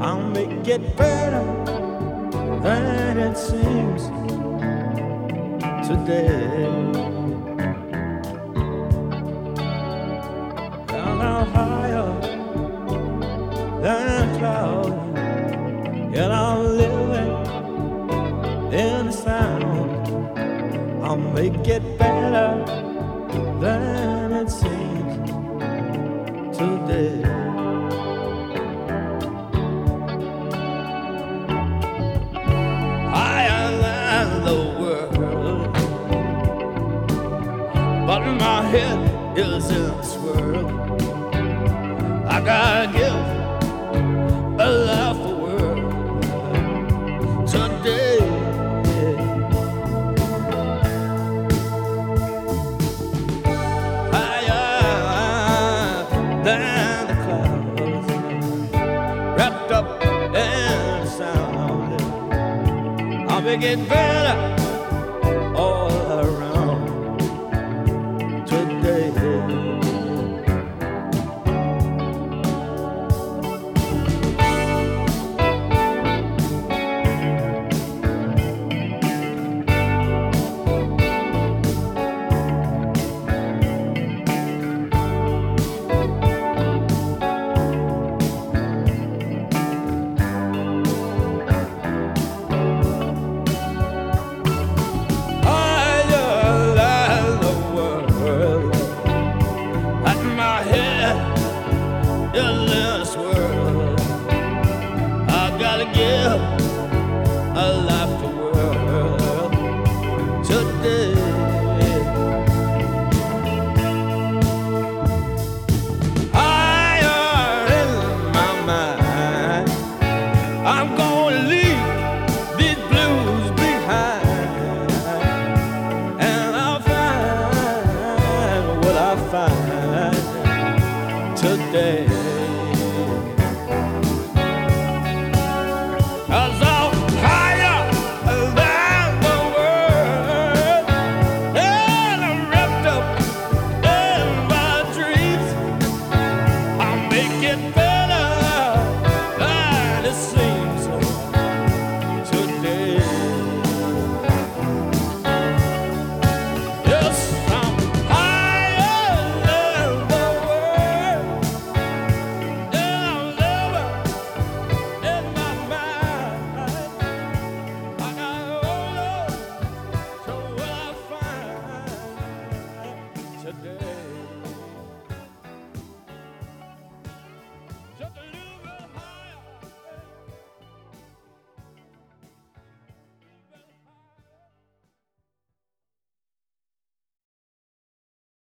I'll make it better than it seems today. Down out higher than clouds, yet I'm living in the sound. I'll make it better than it seems today. Higher than the world, but my head is in a swirl. I gotta give a laugh a world today. Higher than the clouds, wrapped up in sound. I'll make it better all around today. In this world, I gotta give